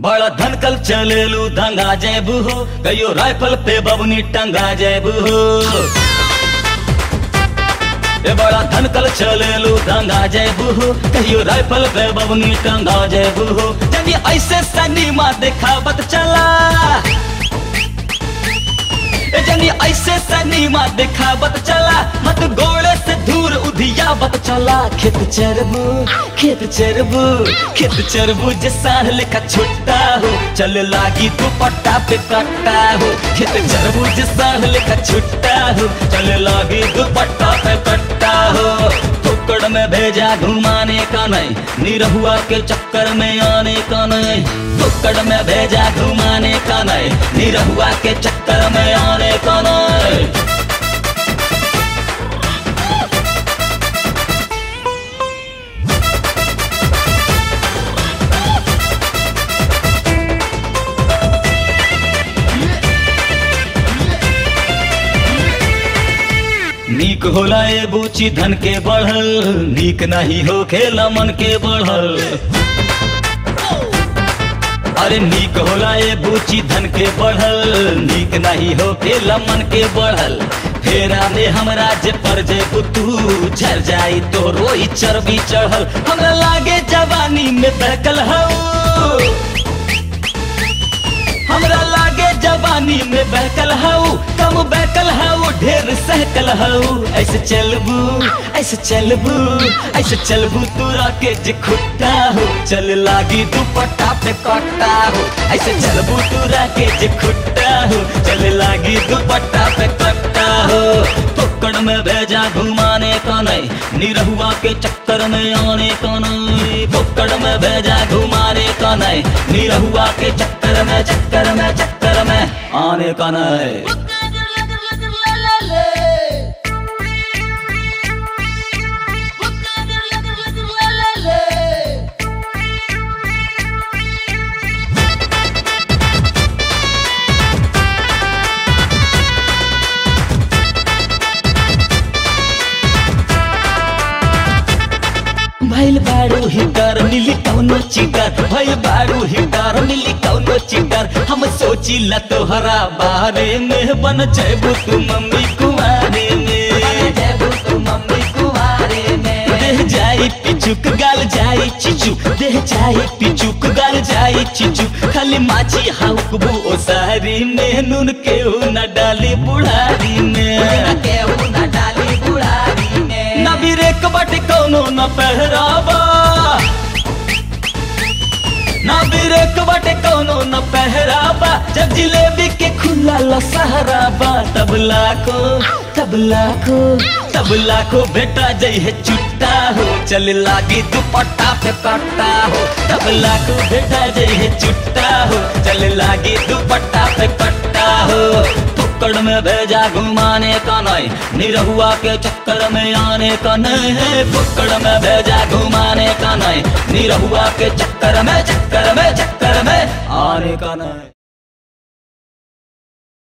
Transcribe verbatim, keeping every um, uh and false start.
बड़ा धनकल चलेलू दंगा जेबू हो, कहियो राइफल पे बबनी टंगा जेबू हो। ए बड़ा धनकल चलेलू दंगा जेबू हो, कहियो राइफल पे बबनी टंगा जेबू हो। जब ये ऐसे सनीमा दिखावत चला, जनी ऐसे सनीमा दिखावत चला, मत गोड़े से दूर उधियावत चला। खेत चरबू खेत चरबू खेत चरबू जैसा लेखा छुट्टा हो, चल लागी दुपट्टा पे कट्टा हो। खेत चरबू जैसा लेखा छुट्टा हो, चल लागी दुपट्टा पे कट्टा हो। टुकड़ में भेजा घुमाने का नहीं, निरहुआ के चक्कर में आने का नहीं। टुकड़ में भेजा घुमाने का नहीं, निरहुआ के चक्कर में आने का नहीं। नीक होला ए बूची धन के बढ़ल, नीक नहीं हो खेला मन के बढ़ल। अरे नीक होला ए बूची धन के बढ़ल, नीक नहीं हो खेला मन के बढ़ल। फेरा में हमरा जे पर जे तू झर जाई तो रोई चर्बी चढ़ल। हमरा लागे जवानी में बहकल हो, हमरा लागे जवानी में बहकल हो। कम बहकल हो ढेर सहकल हो। ऐसे चलबू ऐसे चलबू ऐसे चलबू तोरा के जे खुट्टा हो, चल लागी दुपट्टा पे कट्टा हो। ऐसे चलबू तोरा के जे खुट्टा हो, चल लागी दुपट्टा पे कट्टा हो। टुकड़ में भेजा घुमाने का नहीं, निरहुआ के चक्कर में आने का नहीं। टुकड़ में भेजा घुमाने का नहीं, निरहुआ के चक्कर में चक्कर में चक्कर में आने का नहीं। भइल बारू हिटर मिली कौनो चिटर, भइल बारू हिटर मिली कौनो चिटर। हम सोचिला तोहरा बारे में, बन जैबू तू मम्मी कुमारे में। जैबू तू मम्मी कुमारे में। देह जाई पिचुक गाल जाई चिचू, देह जाई पिचुक गाल जाई चिचू। खाली माची हाउकबू ओ सारी में, नून केहू न डाली बुढ़ारी में। केहू न डाली बुढ़ारी में। न बिरेक बाटे कौनो न पहरावा, ना बिरेक बाटे कौनो न पहरावा। जब जिलेबी के खुला लसहराबा, तबला को तबला को तबला को बेटा जई है चुट्टा हो, चल लागी दुपट्टा पे कट्टा हो। तबला को बेटा जई है चुट्टा हो, चल लागी दुपट्टा पे कट्टा हो। टुकड़ में भेजा घुमाने का नहीं, निरहुआ के चक्कर में आने का नहीं है। टुकड़ में भेजा घुमाने का नहीं, निरहुआ के चक्कर में चक्कर में चक्कर में आने का नहीं।